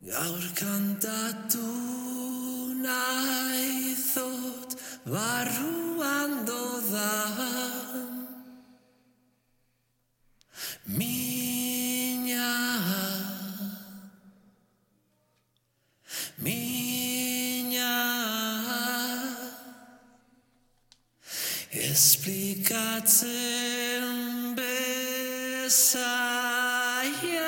Gaur kantatu nahi dut barruan dodan mina esplikatzen bezaia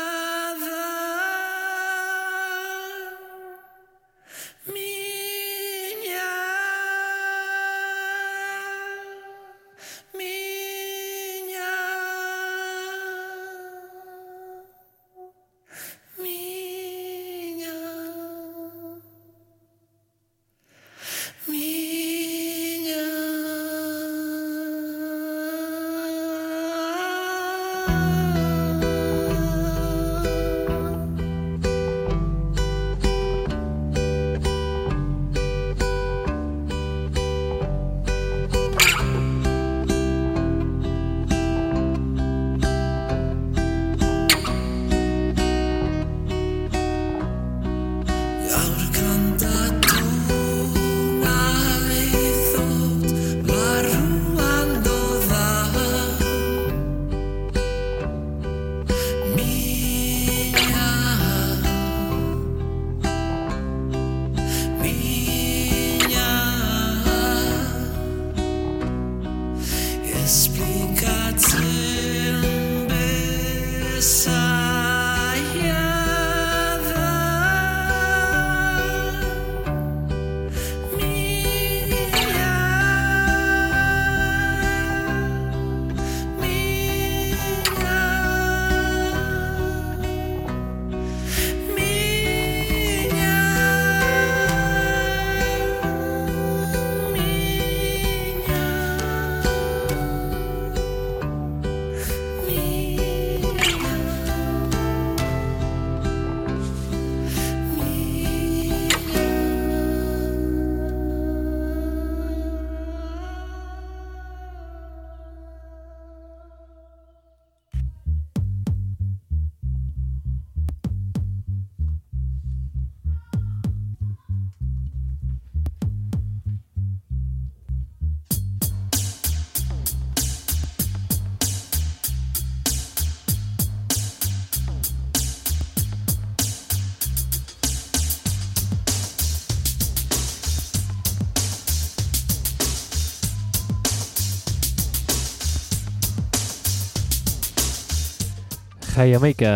Jai Amaika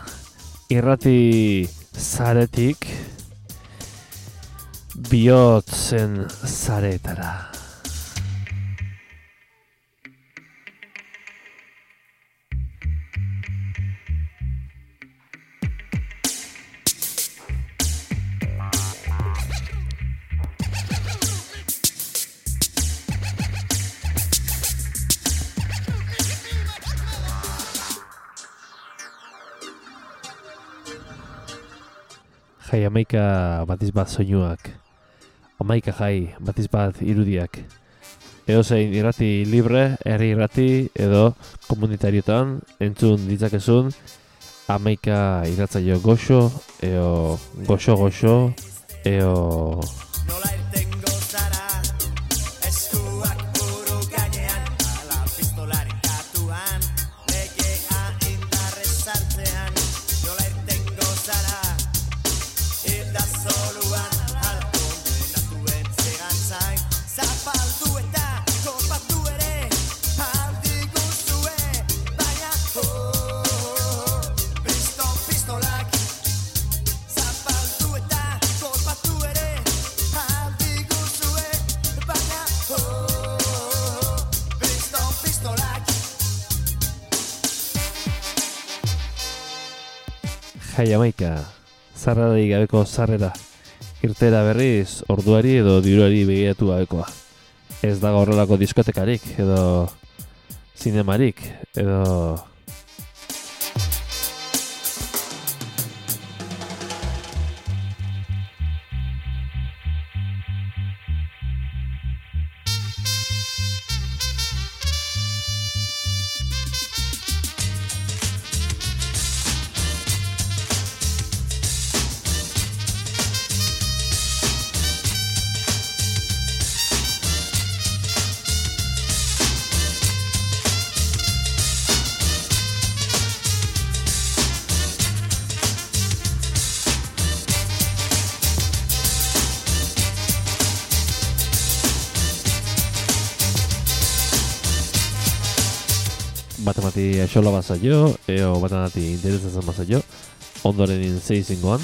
irrati zaretik bihotzen zaretara. Jai Amaika batiz bat soinuak, Amaika jai batiz bat irudiak. Edozein irrati libre, herri irrati edo komunitariotan entzun ditzakezun Amaika irratzaio goxo, eo goxo, eo... Jai Amaika, zarrari gabeko zarrera, irtera berriz orduari edo diruari begiratu gabekoa. Ez dago horrelako diskotekarik edo zinemarik edo... batemati aixola bazaio, eo batemati interesatzen bazaio, ondoren inzei zingoan.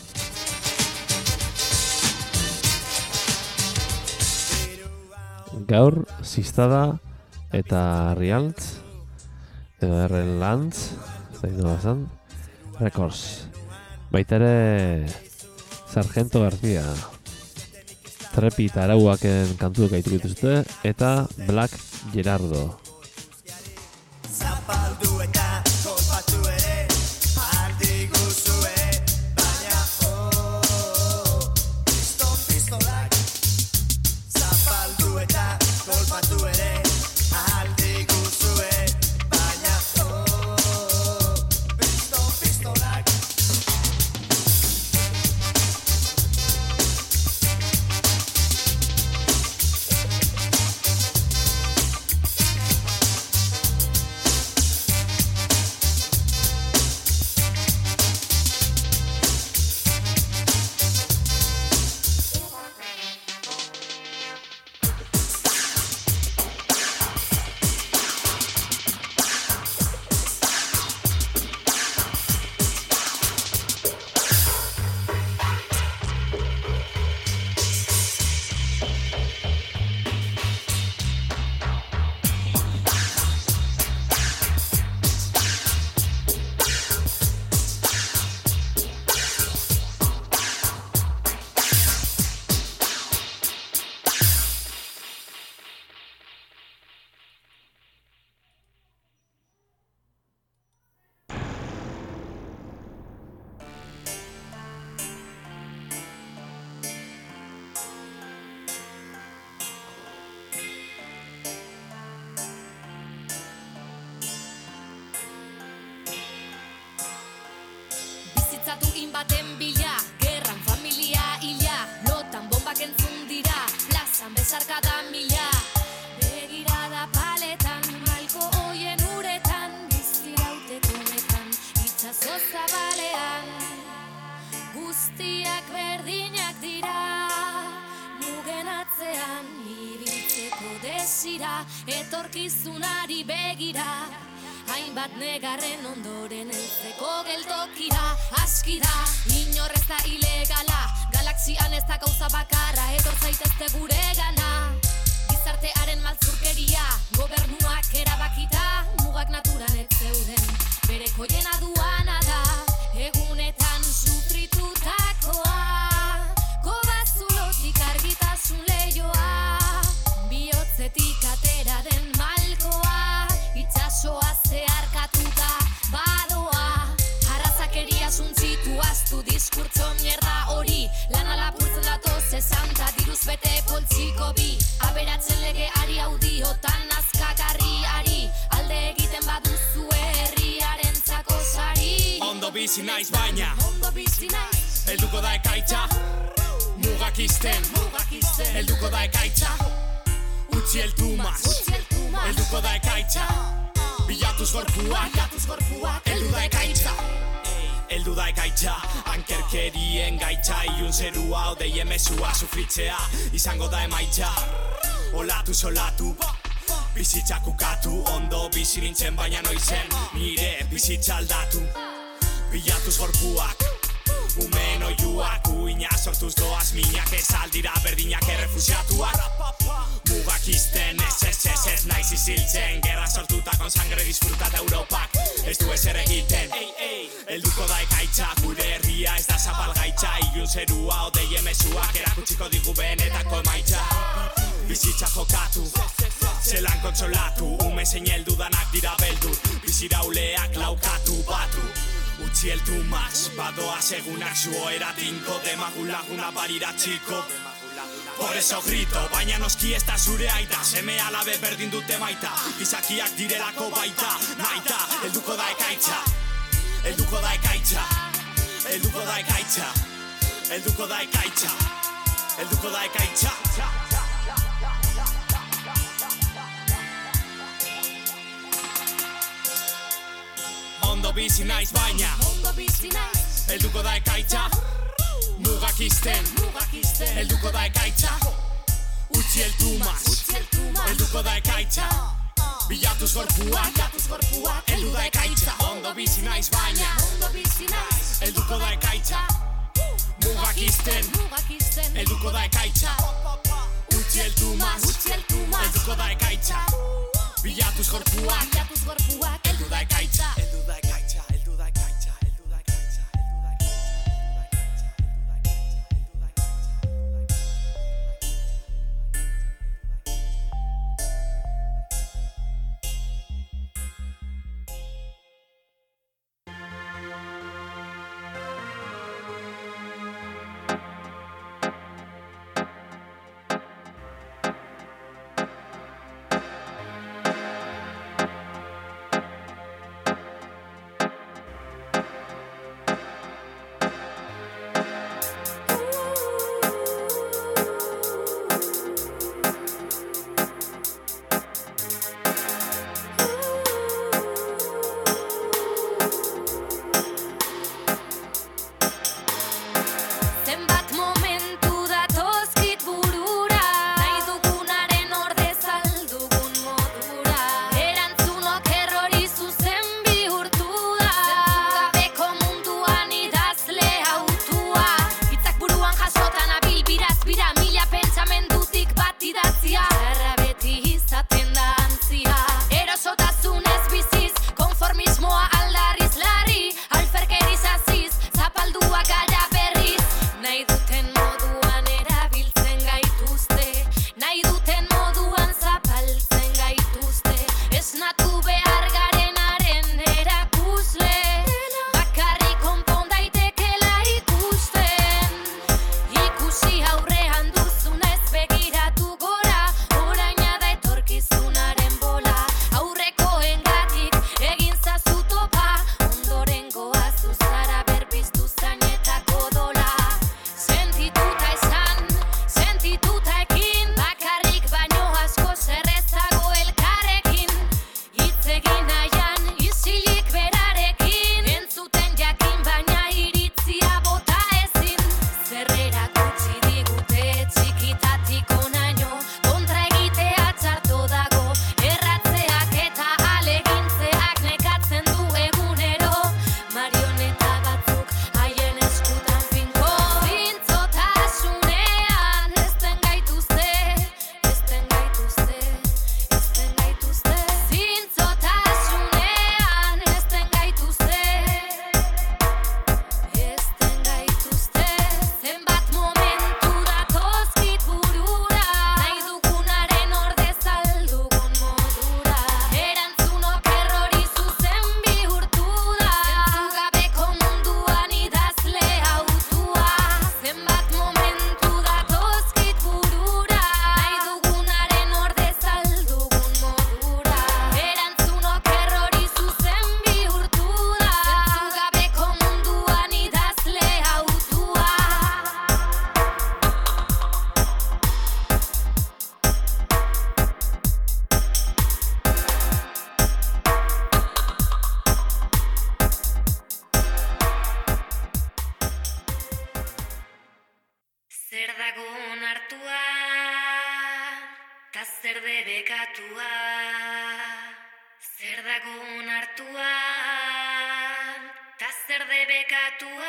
Gaur, Sistada eta Rialtz, edo Errelantz, ez da ino bazan, Records. Baita ere, Sargento García, Trepi eta Arauaken kantuek gaitu dituzte, eta Black Gerardo. Zapaldu eta kolpatu ere, aldi guzue, baina pistolak. Zapaldu eta kolpatu ere, aldi guzue, baina pistolak. Duin baten bila, gerran familia hila, lotan bombak entzun dira, plazan bezarkada mila. Begirada paletan, malko hoien uretan, bizirauteko honetan, itxaso zabalean. Guztiak berdinak dira, mugen atzean, ibiltzeko desira, etorkizunari begira. Hainbat negarren ondoren heltzeko geltokira, aski da, inorrez da ilegala, galaxian ez da gauza bakarra, etor zaitezte gure gana. Gizartearen maltzurkeria, gobernuak erabakita, mugak naturan ez zeuden, bereko jena duana da, egunetan sufritutakoa, kobazulotik argitasun lehioa, bihotzetik atera den malkoa, itxasoa zeharkatuta badoa, arrazakeria suntzitu astu diskurtso mierda hori, lana lapurtzen datoz esanta diruz bete poltsiko bi, aberatzen legeari audiotan nazkagarriari, alde egiten baduzu herriarentzako sari. Ondo bizi naiz baina, helduko da ekaitza, mugak izten, helduko da ekaitza, utzi eltumaz, helduko da ekaitza, bilatuz gorpuak, heldu da ekaitza. Heldu da ekaitza, ankerkerien gaitza, ilun zerua, odei emezua, sufritzea, izango da emaitza. Olatu solatu, bizitza kukatu, ondo bizi nintzen baina noizen, nire bizitza aldatu. Bilatuz gorpuak, umen oiuak, uina sortuz doaz minak, ez aldira berdinak errefusiatuak. Mugak izten, ez naiz iziltzen, gerra sortutakon sangre disfrutat Europak, ez du ezer egiten. Helduko da ekaitza, gure herria ez da zapalgaitza, ilun zerua, odei emezuak, erakutsiko digu benetako emaitza. Bizitza jokatu, zelan kontsolatu, ume zein heldu danak dira beldur, bizirauleak laukatu batu. Utzi eltumaz, badoa segunak zuoera tinko, demagun laguna barira txiko. Por eso grito, baina noski ez da zure aita, seme alabe berdin dute maita, gizakiak direlako baita, naita, helduko da ekaitza, helduko da ekaitza, helduko da ekaitza, helduko da ekaitza, helduko da ekaitza. Ondo bizi naiz baina, helduko da ekaitza, mugak izten, helduko da ekaitza, utzi eltumaz, helduko da ekaitza, Bilatuz gorpuak, heldu da ekaitza. Ondo bizi naiz baina, helduko da ekaitza. Mugak izten, helduko da ekaitza. Utzi heltumaz, helduko da ekaitza. Bilatuz gorpuak, heldu da ekaitza. zer debekatua, zer dago onartua, ta zer debekatua.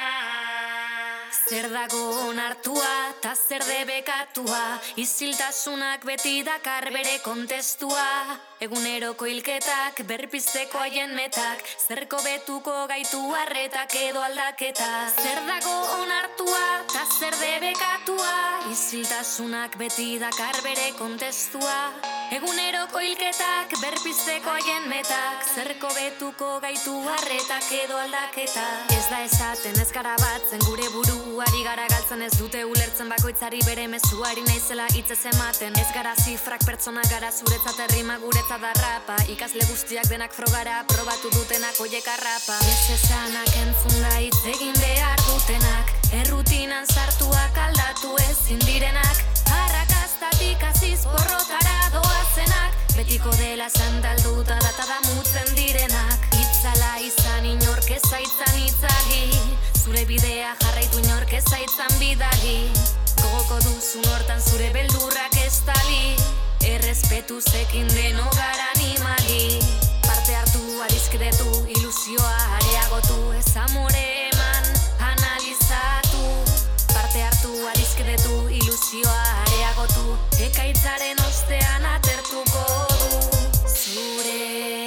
Zer dago onartua, ta zer debekatua, isiltasunak beti dakar bere kontestua. Eguneroko hilketak, berpizteko haien metak, zerko betuko gaitu arretak edo aldaketa. Zer dago onartua, ta zer debekatua, isiltasunak beti dakar bere kontestua. Eguneroko hilketak, berpizteko haien metak, zerko betuko gaitu arretak edo aldaketa. Ez da esaten ez gara batzen gure buruari gara galtzen, ez dute ulertzen bakoitzari bere mezuari naizela hitzez ematen. Ez gara zifrak pertsona gara zuretzat errima guretzat darrapa, ikasle guztiak denak frogara probatu dutenak oiek arrapa. Ez esanak entzunda hitz egin behar dutenak, errutinan sartuak aldatu ezin direnak, arrakastatik hasiz porrotara doazenak, betiko dela sandalduta data damutzen direnak. Itzala izan inork ez zaitzan itzali, zure bidea jarraitu inork ez zaitzan bidali, gogoko duzun hortan zure beldurrak estali. Errespetu zekin deno gara animali. Parte hartu, adiskretu, ilusioa areagotu. Ez amore eman, analizatu. Parte hartu, adiskretu, ilusioa areagotu. Ekaitzaren ostean atertuko du zure.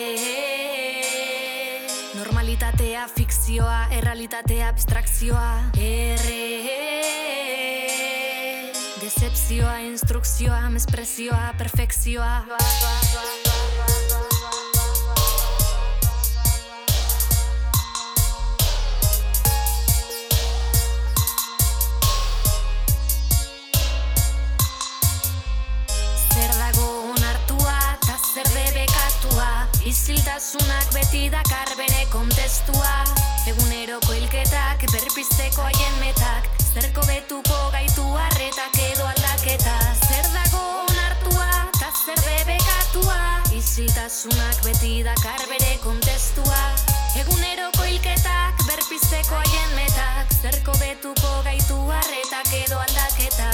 Normalitatea fikzioa, errealitatea abstrakzioa. Decepzioa, instrukzioa, mesprezioa, perfekzioa. Zer dago onartua, ta zer debekatua. Isiltasunak beti dakar bere kontestua. Eguneroko hilketak, berpizteko haien metak. Zerko betuko gaitu arretak edo aldaketa. Zer dago onartua, ta zer debekatua. Isiltasunak beti dakar bere kontestua. Eguneroko hilketak, berpizteko haien metak. Zerko betuko gaitu arretak edo aldaketa.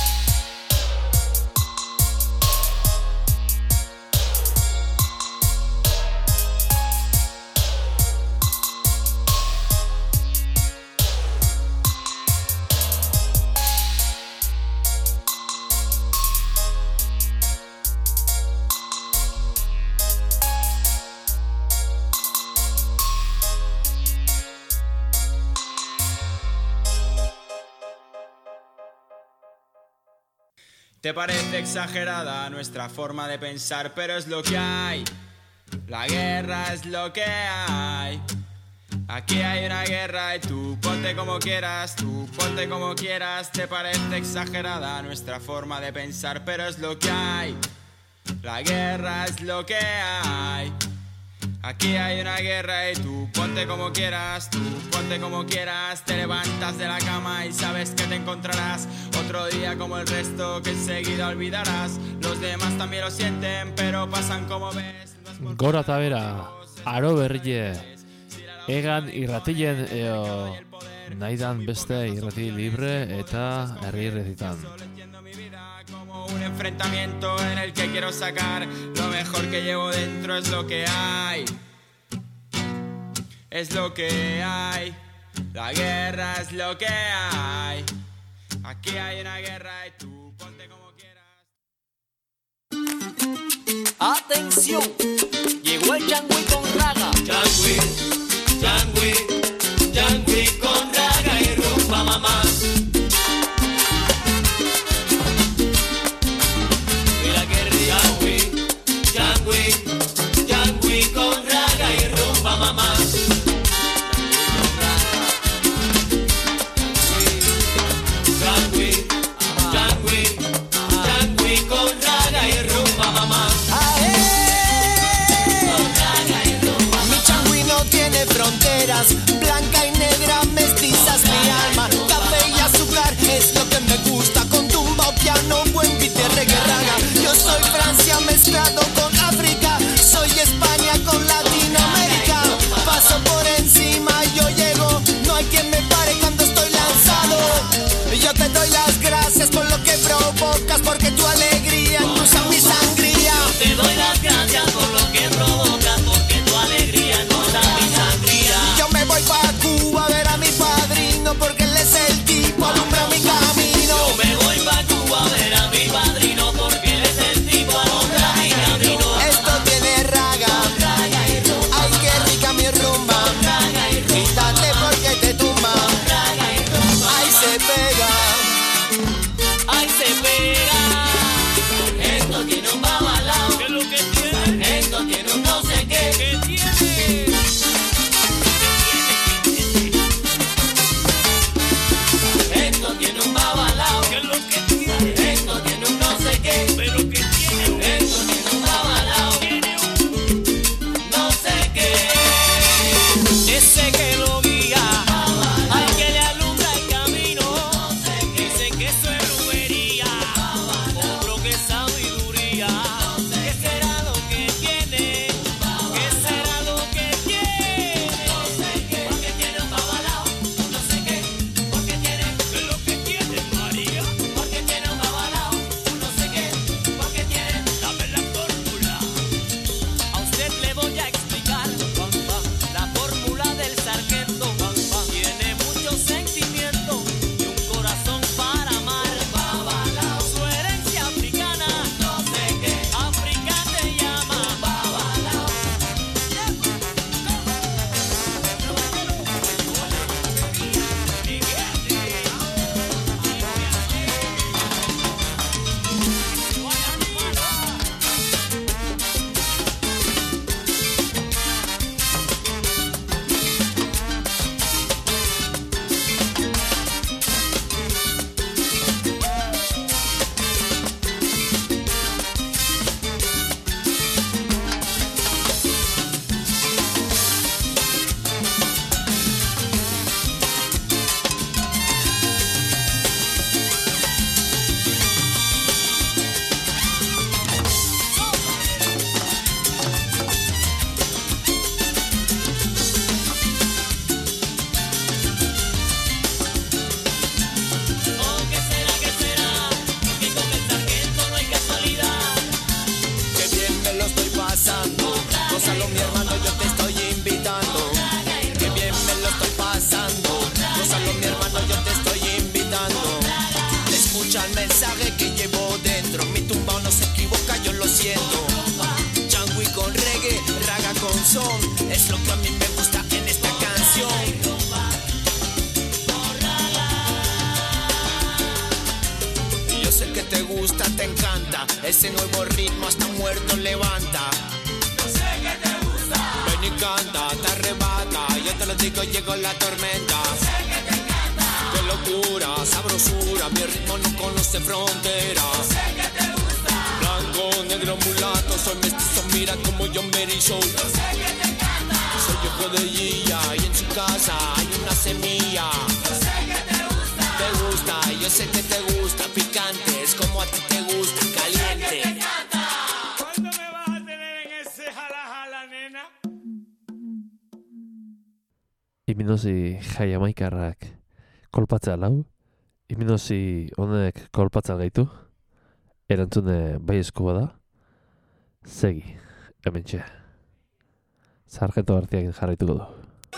Te parece exagerada nuestra forma de pensar, pero es lo que hay. La guerra es lo que hay. Aquí hay una guerra y tú ponte como quieras, tú ponte como quieras. Te parece exagerada nuestra forma de pensar, pero es lo que hay. La guerra es lo que hay. Aquí hay una guerra y tú ponte como quieras, tú ponte como quieras. Te levantas de la cama y sabes que te encontrarás otro día como el resto que enseguida olvidarás. Los demás también lo sienten, pero pasan como ves. Gora eta bera, aro berrie, egan irratilen eo nahidan beste irrati libre eta herri irratitan. Un enfrentamiento en el que quiero sacar lo mejor que llevo dentro. Es lo que hay. Es lo que hay. La guerra es lo que hay. Aquí hay una guerra y tú ponte como quieras. Atención, llegó el Changui con raga. Changui, Changui, Changui con raga y rumba mamá. Changui con raga y rumba mamá. Changui, Changui con raga y rumba mamá. Con raga y rumba mamá. Mi changui no tiene fronteras, blanca y negra, mestizas mi alma. Café y azúcar es lo que me gusta, con tumba o piano, buen beat de reggae raga. Yo soy Francia mezclado con África, soy España con Latinoamérica. Paso por encima, yo llego, no hay quien me pare cuando estoy lanzado. Yo te doy las gracias por lo que provocas, porque tu alegría cruza mi sangría. Yo te doy las gracias por lo que provocas, porque tu alegría cruza mi sangría. Yo me voy pa' Cuba a ver a mi padrino, porque él es el tipo, alumbra mi camino. Yo me voy pa' Cuba a ver a mi padrino, porque él es el tipo, alumbra mi camino. Esto tiene raga, ay qué rica mi rumba, quítate porque te tumba, ay se pega, Ay, se pega. mensaje que llevo dentro. Mi tumbao no se equivoca, yo lo siento. Changui con reggae, raga con son, es lo que a mí me gusta en esta canción. Y yo sé que te gusta, te encanta, ese nuevo ritmo hasta muerto levanta. Yo sé que te gusta. Ven y canta, te arrebata, yo te lo digo, llegó la tormenta. Yo sé que te encanta. Qué locura, sabrosura, mi ritmo no conoce fronteras. Yo sé que te gusta. Blanco, negro, mulato, soy mestizo, mira como yo me erizo. Yo sé que te encanta. Soy hijo de Gilla y en su casa hay una semilla. Yo sé que te gusta. Te gusta, yo sé que te gusta, picante, es como a ti te gusta, caliente. ¿Cuándo me vas a tener en ese jala jala, nena? Iminosi jaiamaikarrak kolpatzea lau, iminosi honek kolpatzea gaitu, erantzune baiezkoa da, segi, hementxe. Sargento Garziak jarraituko du.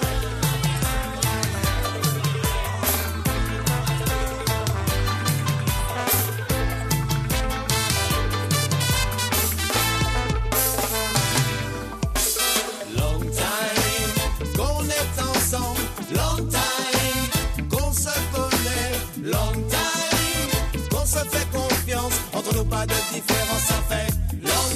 Pas de différence, ça fait long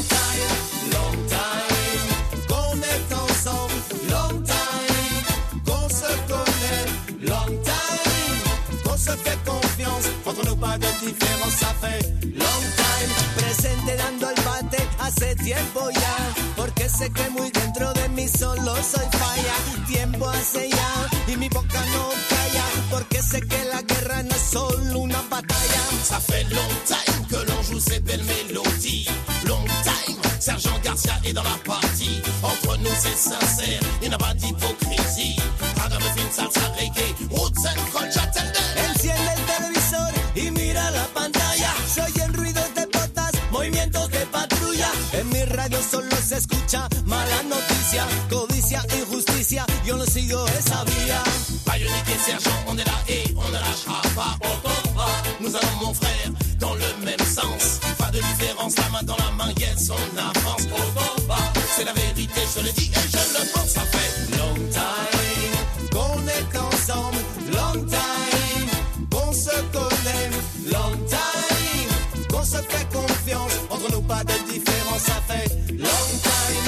time, qu'on est ensemble, long time, qu'on se connaît, long time, qu'on se fait confiance, entre nous pas de différence, ça fait long time. Presente dando el bate hace tiempo ya, porque sé que muy dentro de mí solo soy falla. Tiempo hace ya y mi boca no calla, porque sé que la guerra no es solo una batalla. Ça fait long time que l'on joue ces belles mélodies. Long time, Sergent Garcia est dans la partie. Entre nous c'est sincère, il n'y a pas d'hypocrisie. Hágame fin salsa reggae, roots and culture tender. Enciende el televisor y mira la pantalla. Se oyen ruidos de botas, movimientos de patrulla. En mi radio solo se escucha mala noticia, codicia, injusticia. Yo no sigo esa vía. Bayonique et Sergent, on est là et on ne lâchera pas. Nous allons mon frère dans le même sens. Pas de différence, la main dans la main, yes, on avance. C'est la vérité, je le dis et je le pense. Ça fait long time qu'on est ensemble, long time qu'on se connaît, long time qu'on se fait confiance. Entre nous pas de différence, ça fait long time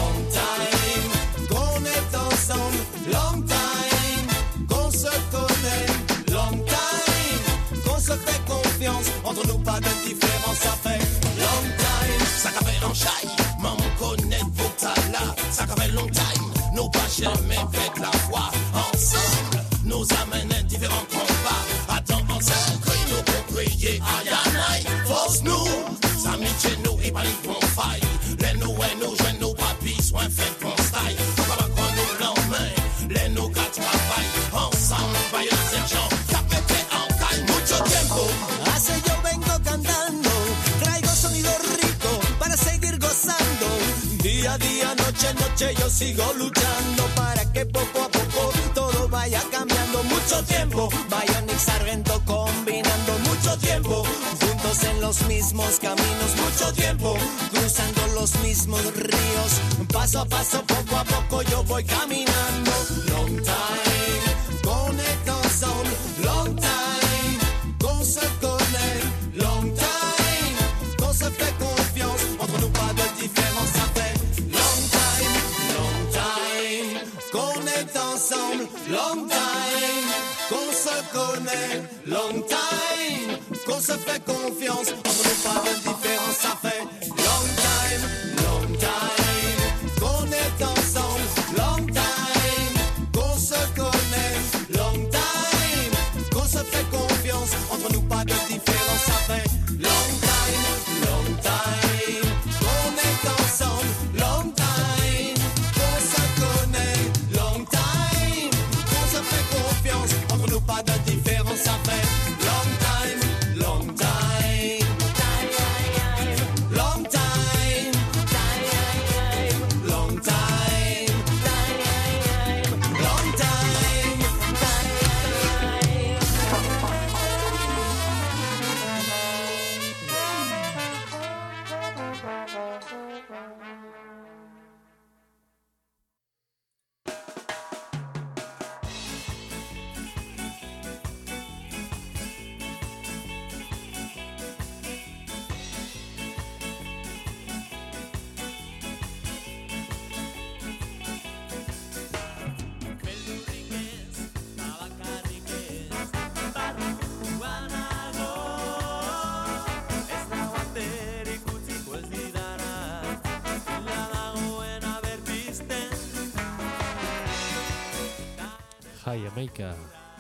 qu'on est ensemble, long time qu'on se connaît, long time qu'on se fait confiance. Entre nous pas de différence, ça fait long time. Ça fait en chai, maman connaît vos talas. Ça fait long time, nous pas jamais fait la foi. Ensemble, nous amènent différents combats. Attends, ensemble, que nous pour prier à Yanaï. Force nous, amitié nous et pas les bons failles. Les nous et nous, je nous pas besoin fait pour style. On va qu'on nous l'emmène, les nous qu'à travail. Ensemble, vaillons sergent, capete en caille, mucho tiempo. Hace yo vengo cantando, traigo sonido rico para seguir gozando. Día a día, noche a noche yo sigo luchando para que poco a poco todo vaya cambiando. Mucho tiempo, Bayonique Sargento combinando. Mucho tiempo, juntos en los mismos caminos. Mucho tiempo, cruzando los mismos ríos. Paso a paso, poco a poco yo voy caminando. Long time, connect ensemble. Long time, qu'on se connaît. Long time, qu'on se fait confiance. Entre nous pas de différence, ça fait long time, qu'on est ensemble. Long time, qu'on se connaît. Long time, qu'on se fait confiance. Entre nous pas de différence, ça fait long time, qu'on est ensemble. Long time, qu'on se connaît. Long time, qu'on se fait confiance. Entre nous pas de différence, ça fait long time, qu'on est ensemble. Long time, qu'on se connaît. Long time, qu'on se fait confiance. Entre nous pas de différence, ça fait long time, long time, long time, long time, long time. Jai Amaika.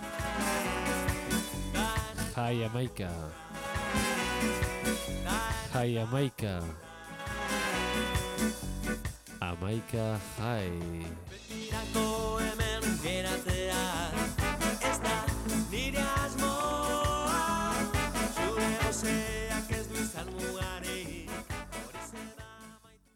Jai Amaika. Jai Amaika. Amaika jai. Betirako hemen geratzea ez da nire asmoa. Zure oseak ez du izan mugarik. Horixe da maite.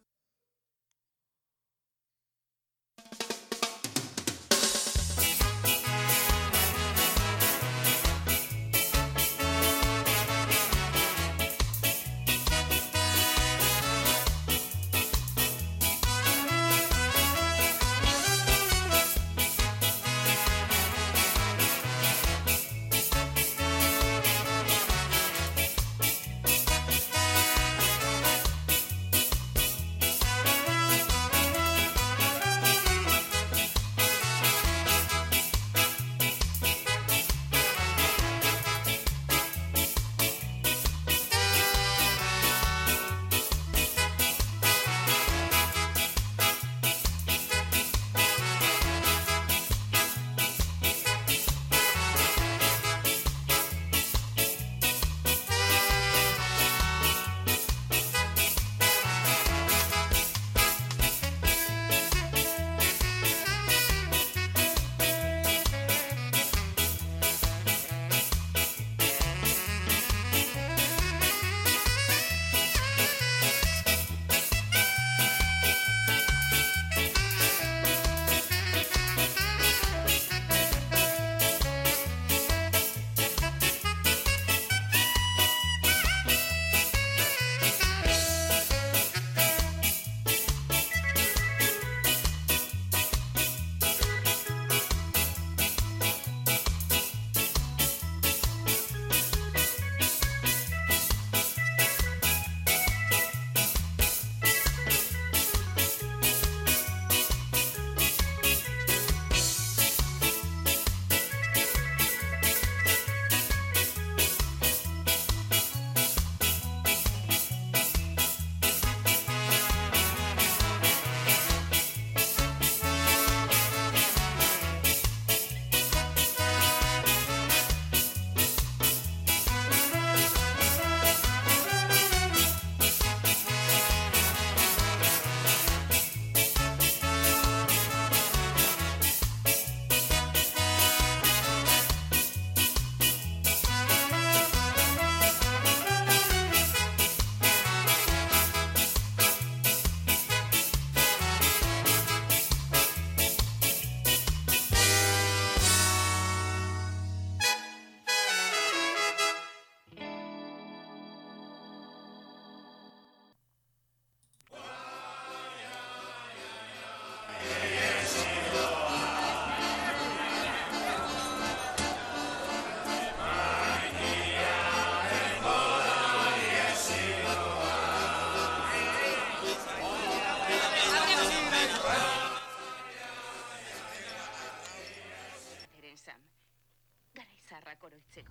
zaharrak oroitzeko.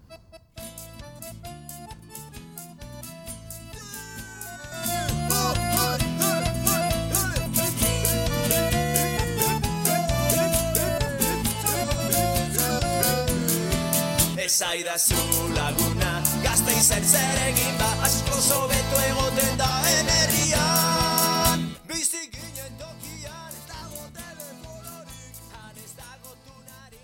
Esaidazu laguna, Gasteizen zer egin ba, asko sobeto egoten da herrian. Bizi ginen tokian, ez dago telefonorik, han ez dago tunari.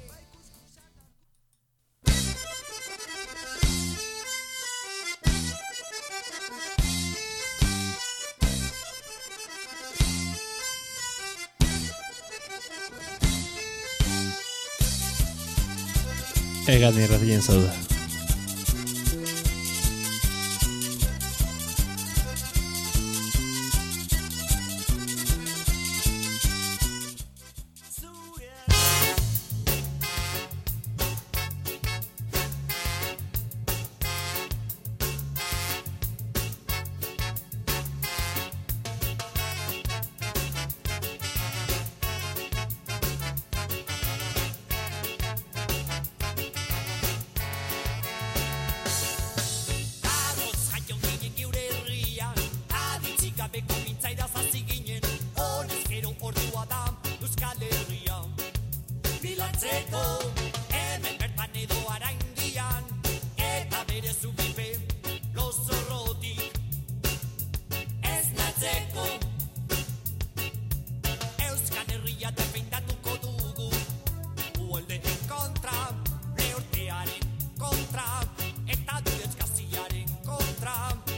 Egan irratien zauda. Bilatzeko kontra, eta direz gaziaren kontra.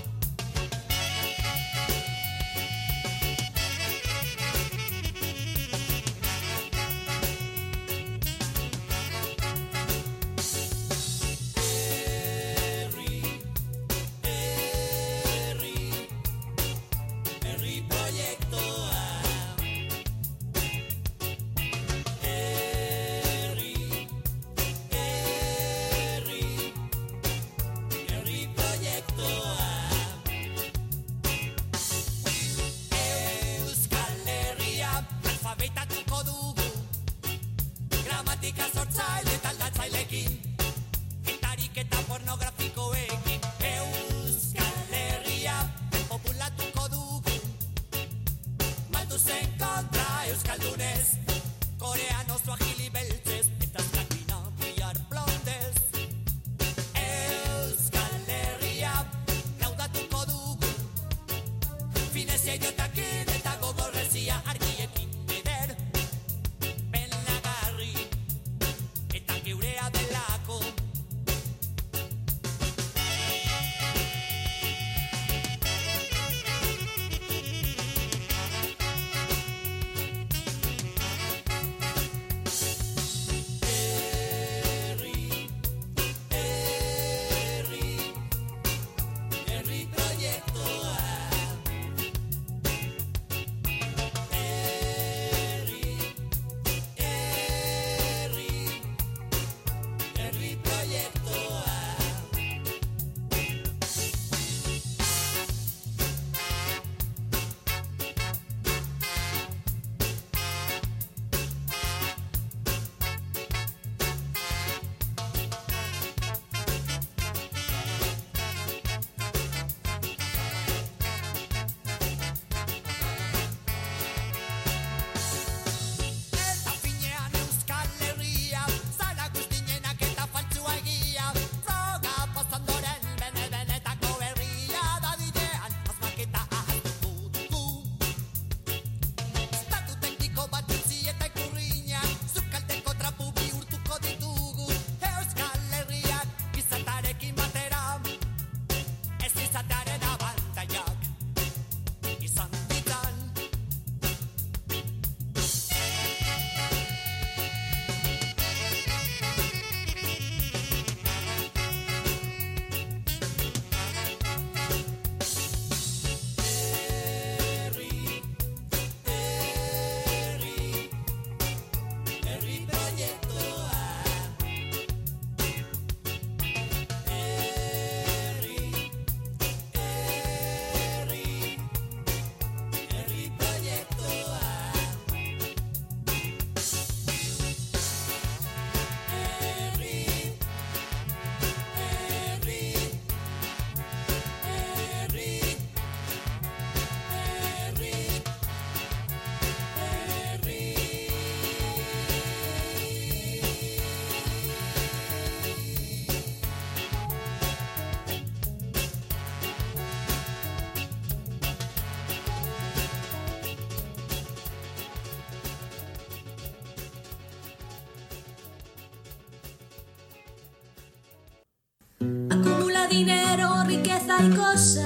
Dinero, riqueza y cosas.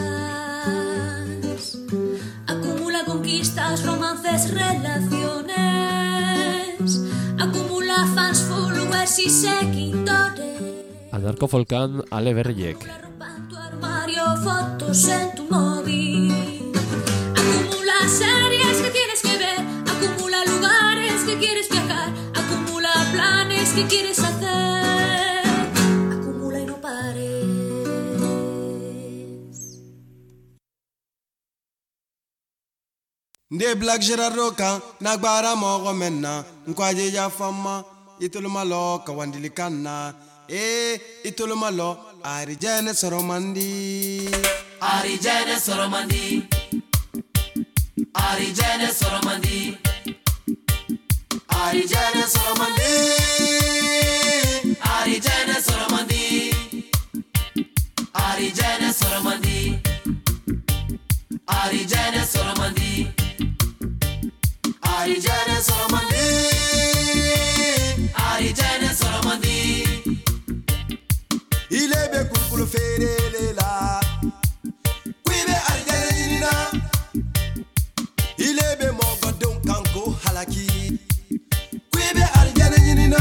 Acumula conquistas, romances, relaciones. Acumula fans, followers y seguidores. Anarko folkan ale berriek. Acumula ropa en tu armario, fotos en tu móvil. Acumula series que tienes que ver. Acumula lugares que quieres viajar. Acumula planes que quieres hacer. Nde Black Gerard Roca, nagbara mogo menna, nkwaje ya fama, itulumalo kawandili kanna, itulumalo, arijene soromandi. Arijene soromandi. Arijene soromandi. Arijene soromandi. Arijene soromandi. Arijene soromandi. Arijene soromandi. Arijene soromandi. Arijene soromandi. ilebe kukulu ferelela kwibe aljana nyinina ilebe mogo don kanko halaki kwibe aljana nyinina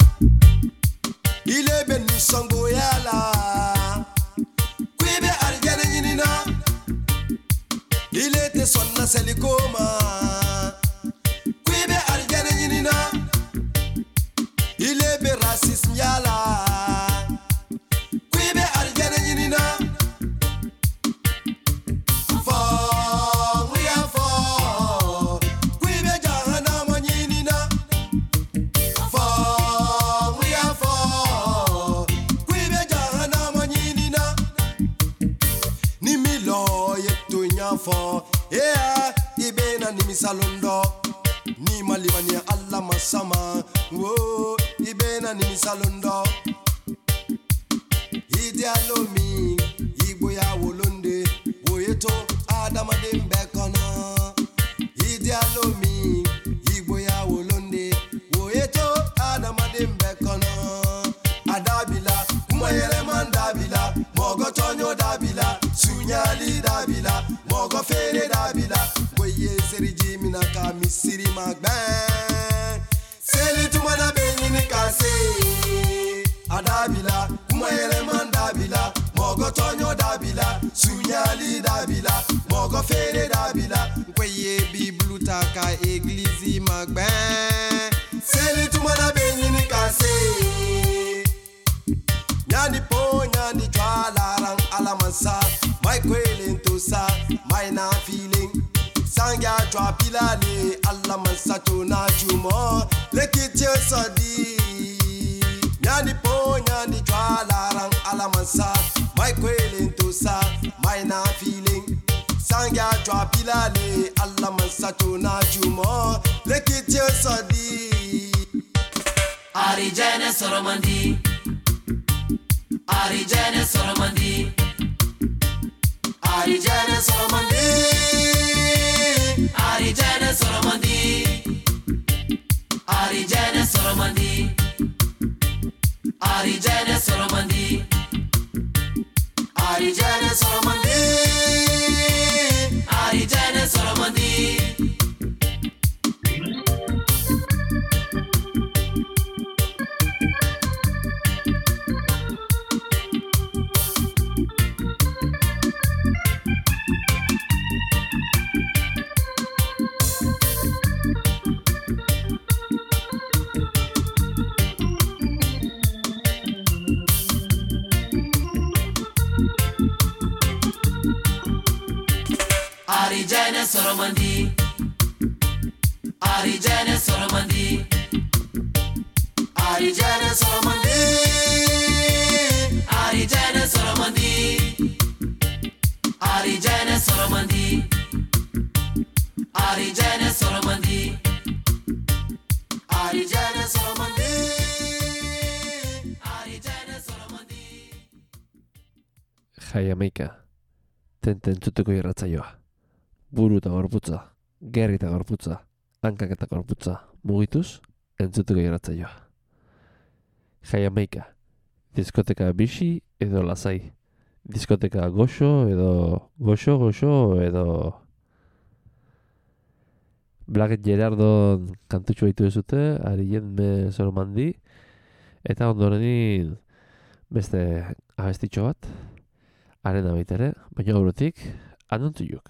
ilebe nisongo yala kwibe aljana nyinina ilete sonna selikoma kwibe aljana nyinina ilebe racism yala kwibe aljana nyinina for we are for kwibe jahannama nyinina for we are for kwibe jahannama nyinina ni milo yetu nyafo yeah ibena ni misalondo ni malibani alla masama wo ibena ni misalondo idialomi igbo ya wolonde woyeto adama de mbekono idialomi igbo ya wolonde woyeto adama de mbekono adabila kumayele mandabila mogo tonyo dabila sunyali dabila mogo fere dabila boye seriji minaka misiri magben seli tumana benini kase adabila kumayele mandabila mogo tonyo dabila sunyali dabila mogo fere dabila boye biblu taka eglise magben seli tumana benini kase nyani po nyani twala rang alamansa my quailing to sa my na feeling sangya twa pilale alamansa to na chumo lekitye sadi nyani po nyani twala rang alamansa my quailing to sa my na feeling sangya twa pilale alamansa to na chumo lekitye sadi Arigene Soromandi Arigene Soromandi Arigene Soromandi Arigene Soromandi Arigene Soromandi Arigene Soromandi Arigene Soromandi Arigene Soromandi Arigene Soromandi Arigene Soromandi Arigene Soromandi Arigene Soromandi Arigene Soromandi Arigene Soromandi Arigene Soromandi Arigene Soromandi Jai Amaika, tentzuteko irratzaioa. Buru eta gorputza, gerri eta gorputza, hankak eta gorputza, mugituz, entzuteko irratzaioa. Jai Amaika, diskoteka bixi edo lasai. Diskoteka goxo edo Black Gerardon kantutxo baitu ezute, Arigene Soromandi, eta ondorenin beste abestitxo bat, arena baitere, baina aurretik, anontziluk.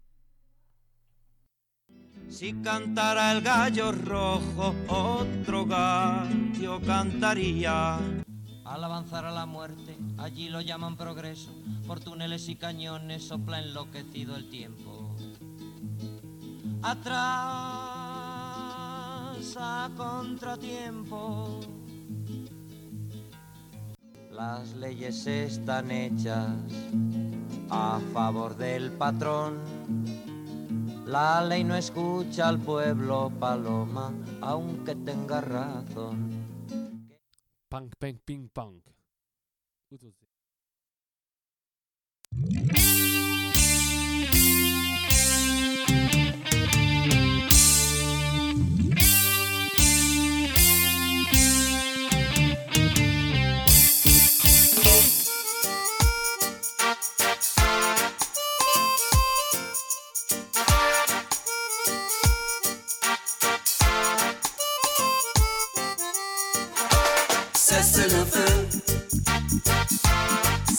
Si cantara el gallo rojo, otro gallo cantaría. Al avanzar a la muerte, allí lo llaman progreso, por túneles y cañones sopla enloquecido el tiempo. Atrás a contratiempo. Las leyes están hechas a favor del patrón. La ley no escucha al pueblo, paloma, aunque tenga razón. Punk, punk, ping, pong.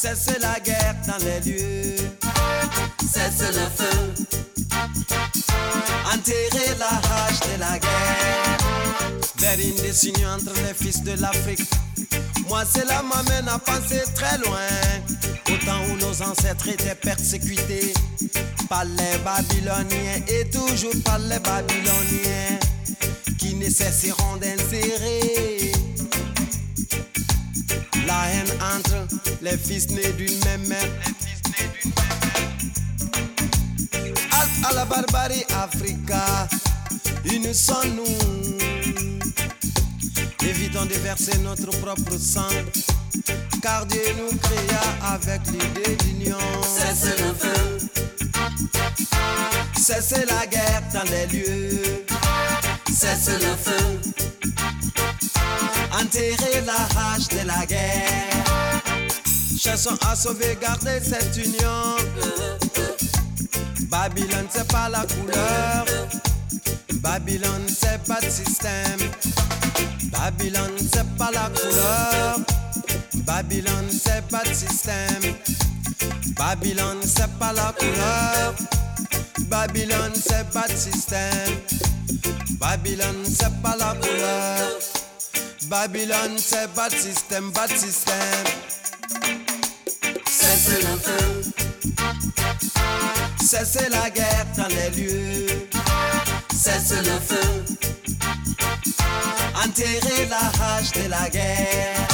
Cesse la guerre dans les lieux. Cesse le feu. Enterrer la hache de la guerre. Vers une décennie entre les fils de l'Afrique. Moi cela m'amène à penser très loin. Au temps où nos ancêtres étaient persécutés par les Babyloniens et toujours par les Babyloniens qui ne cesseront d'insérer la haine entre les fils nés d'une même mère. Halte à la barbarie Africa, unissons-nous. Évitons de verser notre propre sang, car Dieu nous créa avec l'idée d'union. Cesse le feu, cesse la guerre dans les lieux. Cesse le feu, enterrer la hache de la guerre. Cherchons à sauvegarder cette union. Babylone c'est pas la couleur, Babylone c'est pas de système. Babylone c'est pas la couleur, Babylone c'est pas de système. Babylone c'est pas la couleur, Babylone c'est pas de système. Babylone c'est pas la couleur, Babylone c'est pas de système, pas de système. Cesse le feu, cesse la guerre dans les lieux. Cesse le feu, enterrer la hache de la guerre.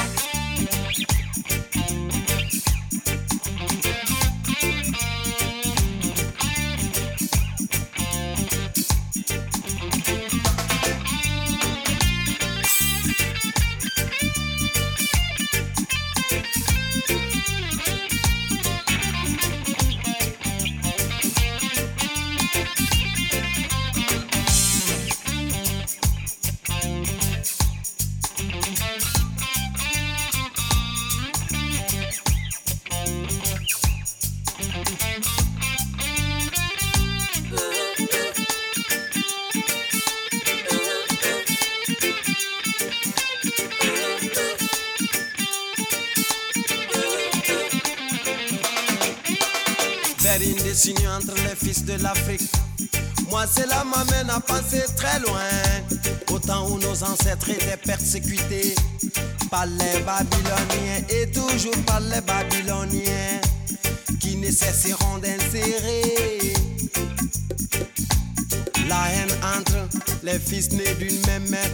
Vers une décennie entre les fils de l'Afrique. Moi cela m'amène à penser très loin. Au temps où nos ancêtres étaient persécutés par les Babyloniens et toujours par les Babyloniens qui ne cesseront d'insérer la haine entre les fils nés d'une même mère.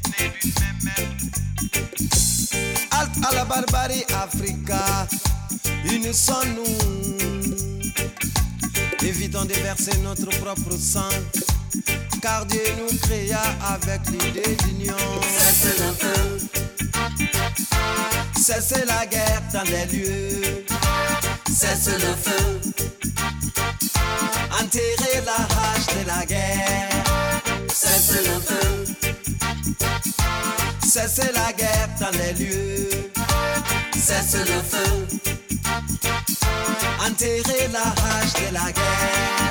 Halte à la barbarie Africa, unissons-nous. Évitons de verser notre propre sang, car Dieu nous créa avec l'idée d'union. Cesse le feu, cesse la guerre dans les lieux. Cesse le feu, enterrer la hache de la guerre. Cesse le feu, cesse la guerre dans les lieux. Cesse le feu, enterrer la hache de la guerre.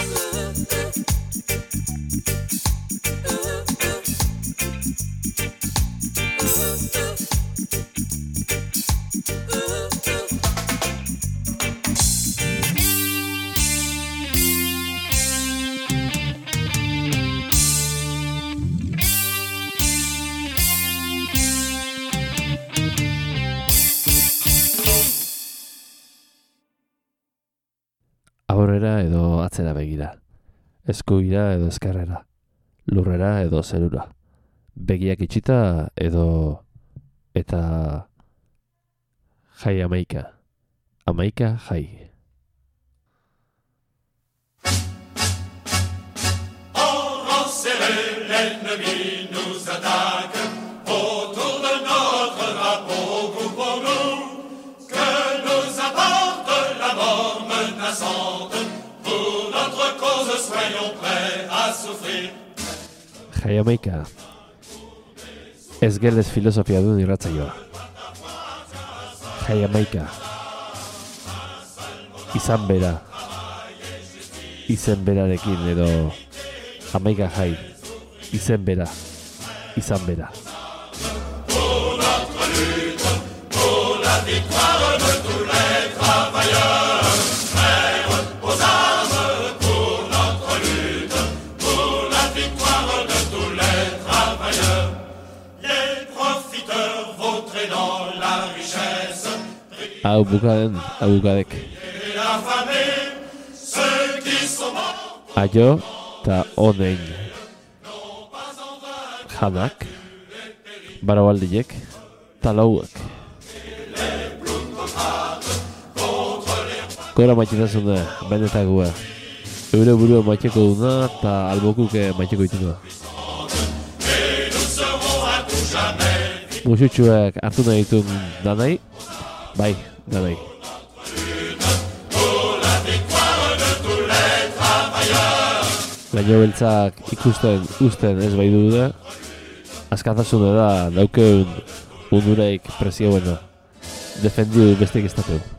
Aurrera edo atzera begira, eskugira edo ezkerrera, lurrera edo zerura, begiak itxita edo eta jai amaika, amaika jai. L'ennemi nous attaque, autour de notre drapeau coupons-nous, que nous apporte la mort menaçante, pour notre cause soyons prêts à souffrir. Jaiamaika, ez gelez filosofia duen irratzaioa. Jaiamaika, izan bera, izen berarekin edo amaika jai. Izen bera, izan bera. Pour notre lutte, pour la victoire de richesse Hau bukaden, hau bukadek. et l'affamé, ceux qui sont morts Aio eta onein. Janak, baraualdiek, talauak. Gora maititazuna, benetagua. Eure burua maiteko duna eta albokuke maiteko dituna. Musutxuak hartu nahi ditun danai, bai, danai. Baino beltzak ikusten, usten ez bai duda, askatasuna da daukeun unduraik presioena. Defendiu bestek ez